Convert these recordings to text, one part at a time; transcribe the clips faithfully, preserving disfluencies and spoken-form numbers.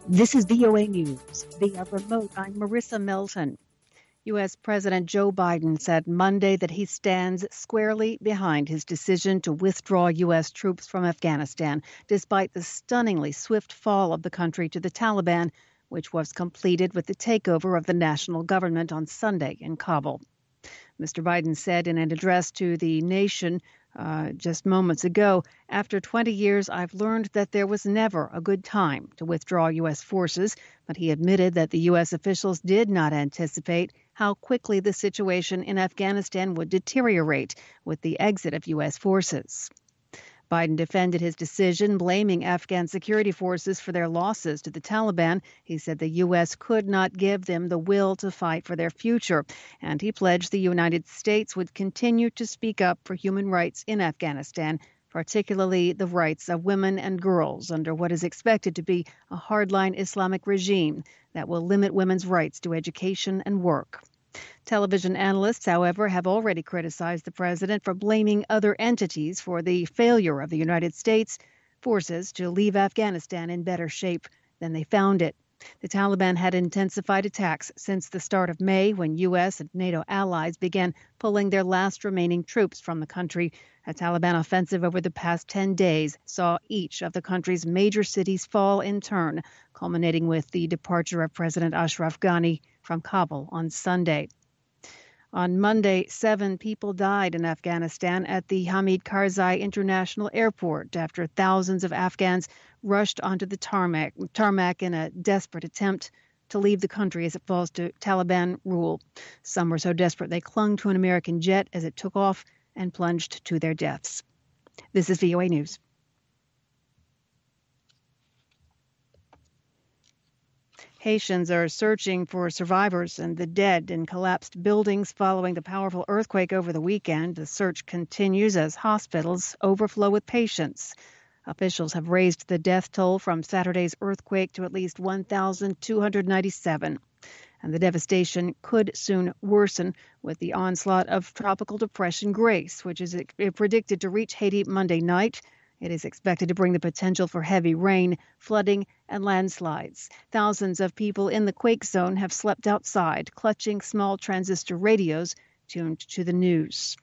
This is V O A News. Via remote, I'm Marissa Melton. U S. President Joe Biden said Monday that he stands squarely behind his decision to withdraw U S troops from Afghanistan, despite the stunningly swift fall of the country to the Taliban, which was completed with the takeover of the national government on Sunday in Kabul. Mister Biden said in an address to the nation uh, just moments ago, after twenty years, I've learned that there was never a good time to withdraw U S forces, but he admitted that the U S officials did not anticipate how quickly the situation in Afghanistan would deteriorate with the exit of U S forces. Biden defended his decision, blaming Afghan security forces for their losses to the Taliban. He said the U S could not give them the will to fight for their future, and he pledged the United States would continue to speak up for human rights in Afghanistan, particularly the rights of women and girls under what is expected to be a hardline Islamic regime that will limit women's rights to education and work. Television analysts, however, have already criticized the president for blaming other entities for the failure of the United States forces to leave Afghanistan in better shape than they found it. The Taliban had intensified attacks since the start of May, when U S and NATO allies began pulling their last remaining troops from the country. A Taliban offensive over the past ten days saw each of the country's major cities fall in turn, culminating with the departure of President Ashraf Ghani from Kabul on Sunday. On Monday, seven people died in Afghanistan at the Hamid Karzai International Airport after thousands of Afghans rushed onto the tarmac, tarmac in a desperate attempt to leave the country as it falls to Taliban rule. Some were so desperate they clung to an American jet as it took off and plunged to their deaths. This is V O A News. Haitians are searching for survivors and the dead in collapsed buildings following the powerful earthquake over the weekend. The search continues as hospitals overflow with patients. Officials have raised the death toll from Saturday's earthquake to at least one thousand two hundred ninety-seven. And the devastation could soon worsen with the onslaught of Tropical Depression Grace, which is predicted to reach Haiti Monday night. It is expected to bring the potential for heavy rain, flooding, and landslides. Thousands of people in the quake zone have slept outside, clutching small transistor radios tuned to the news.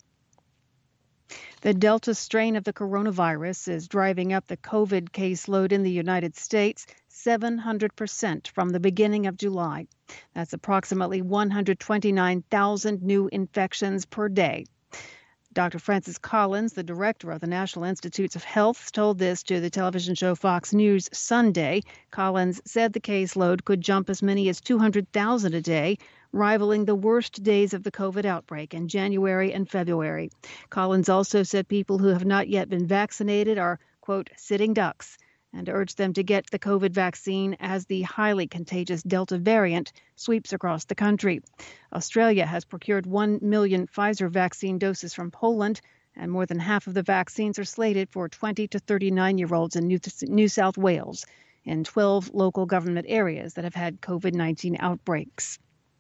The Delta strain of the coronavirus is driving up the COVID caseload in the United States seven hundred percent from the beginning of July. That's approximately one hundred twenty-nine thousand new infections per day. Doctor Francis Collins, the director of the National Institutes of Health, told this to the television show Fox News Sunday. Collins said the caseload could jump as many as two hundred thousand a day, rivaling the worst days of the COVID outbreak in January and February. Collins also said people who have not yet been vaccinated are, quote, sitting ducks, and urged them to get the COVID vaccine as the highly contagious Delta variant sweeps across the country. Australia has procured one million Pfizer vaccine doses from Poland, and more than half of the vaccines are slated for twenty to thirty-nine-year-olds in New South Wales, in twelve local government areas that have had COVID nineteen outbreaks.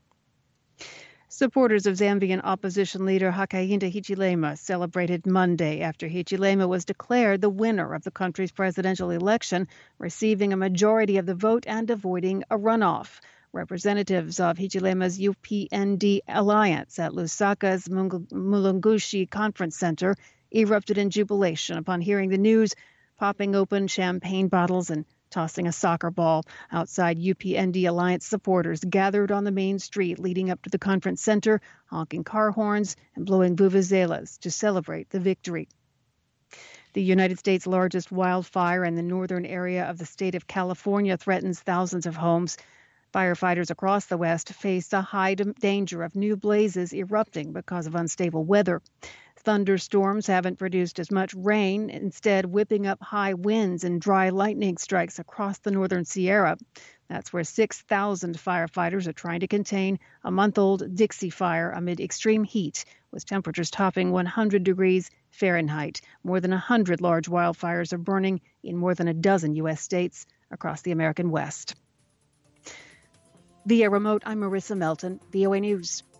Supporters of Zambian opposition leader Hakainde Hichilema celebrated Monday after Hichilema was declared the winner of the country's presidential election, receiving a majority of the vote and avoiding a runoff. Representatives of Hichilema's U P N D alliance at Lusaka's Mulungushi Conference Center erupted in jubilation upon hearing the news, popping open champagne bottles and tossing a soccer ball. Outside, U P N D Alliance supporters gathered on the main street leading up to the conference center, honking car horns and blowing vuvuzelas to celebrate the victory. The United States' largest wildfire in the northern area of the state of California threatens thousands of homes. Firefighters across the West face a high danger of new blazes erupting because of unstable weather. Thunderstorms haven't produced as much rain, instead whipping up high winds and dry lightning strikes across the northern Sierra. That's where six thousand firefighters are trying to contain a month-old Dixie Fire amid extreme heat, with temperatures topping one hundred degrees Fahrenheit. More than one hundred large wildfires are burning in more than a dozen U S states across the American West. Via remote, I'm Marissa Melton, V O A News.